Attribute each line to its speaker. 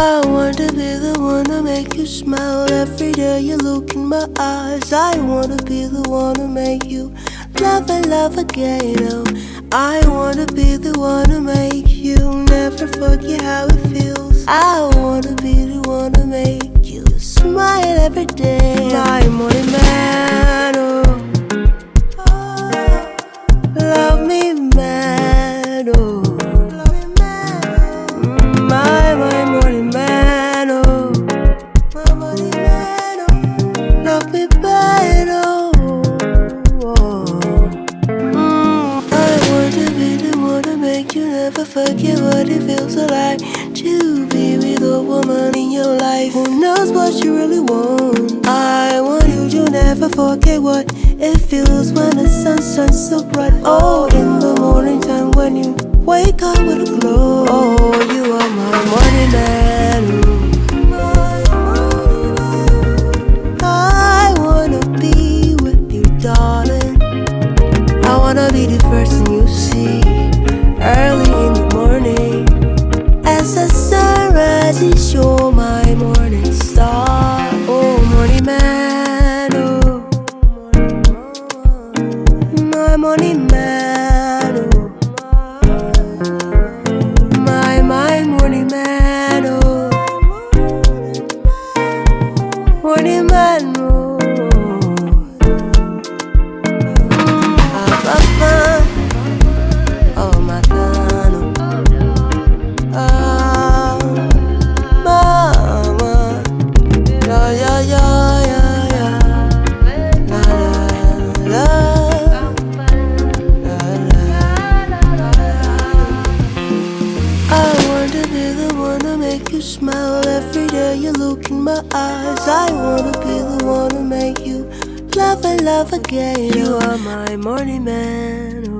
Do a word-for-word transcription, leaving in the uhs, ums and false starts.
Speaker 1: I want to be the one to make you smile every day you look in my eyes. I want to be the one to make you love and love again. Oh, I want to be the one to make you never forget how it feels. I want to be the one to make you smile every day. My morning man, oh, love me man, oh, my, my morning man, oh, my morning man, oh, love me bad, oh, oh. Mm, I want to be the one to make you never forget what it feels like to be with a woman in your life who knows what you really want. I want you to never forget what it feels when the sun shines so bright. Oh, in the morning time when you wake up with a glow. Oh, you are my morning man. I wanna be with you, darling. I wanna be the first thing you see early in the morning as the sun rises. You're my morning star. Oh, morning man, oh, my morning man, oh, my, my morning man, oh, morning man, oh. Mm, ah, oh, my God, oh, ah, mama, yeah, yeah, yeah, yeah, yeah, la, la, la, la, la. I want to be the one to make you smile every day you look in my eyes. I want to be the one to make you love and love again. You are my morning man.